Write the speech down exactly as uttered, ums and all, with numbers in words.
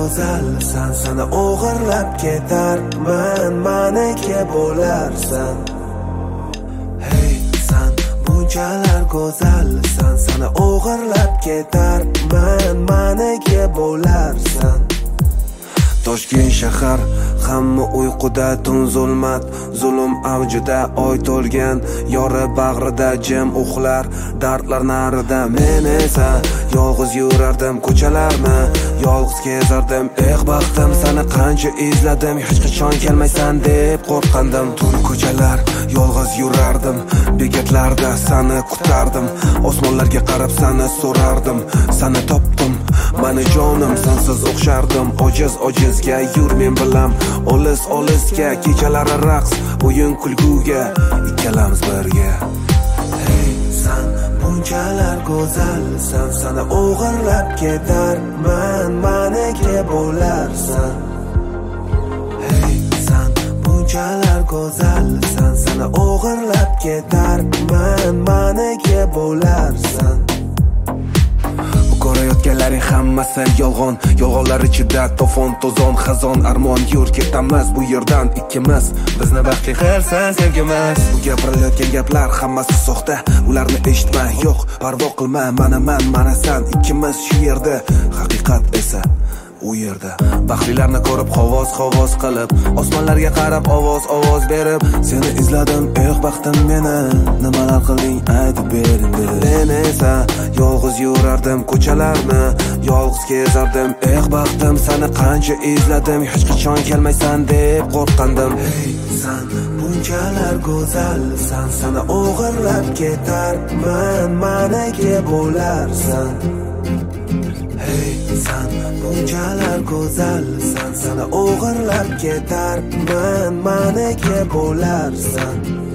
go'zalsan, sana o'g'irlab ketarman, maniki bo'larsan. Hey san bunchalar go'zalsan, sana o'g'irlab ketarman, maniki bo'larsan. Toshkent shahar hamma uyquda, tun zulmat, zulm avjida, oy to'lgan yori bag'rida jim uxlar, dardlar narida. Men esa yolg'iz yurardim ko'chalarni, yolg'iz kezardim. Eh baxtim, seni qancha izladim, hech qachon kelmaysan deb qo'rqandim. Tun ko'chalar yolg'iz yurardim, bekatlarda seni kutardim, osmonlarga qarab seni so'rardim. Seni topdim, mani jonim, sensiz o'xshardim. Ojiz ojizga yur men bilan, olis olisga, kechalari raqs, o'yin kulguga, ikkalamiz birga. Hey san bunchalar go'zalsan, sana o'g'irlab ketarman, maniki bo'larsan. Hey san bunchalar go'zalsan, sana o'g'irlab ketarman, maniki bo'larsan. Ko'rayotganlaring hammasi yolg'on, yolg'onlar ichida to'fon to'zon, xazon armon. Yur ketamiz bu yerdan ikkimiz, bizni baxtli qilsin sevgimiz. Bu gapirilayotgan gaplar hammasi soxta, ularni eshitma, yo'q parvo qilma. Mana man, mana san, ikkimiz shu yerda, haqiqat esa u yerda. Baxtlilarni ko'rib xavoz xavoz qilib, osmonlarga qarab ovoz ovoz berib, seni izladim, eh baxtim meni, nimalar qilding aytib bering. Men esa yolg'iz yurardim ko'chalarni, yolg'iz kezardim. Eh baxtim, seni qancha izladim, hech qachon kelmaysan deb qo'rqandim. Hey san bunchalar go'zalsan, sana o'g'irlab ketarman, maniki bo'larsan. Hey san bunchalar go'zalsan, sana o'g'irlab ketarman, maniki bo'larsan.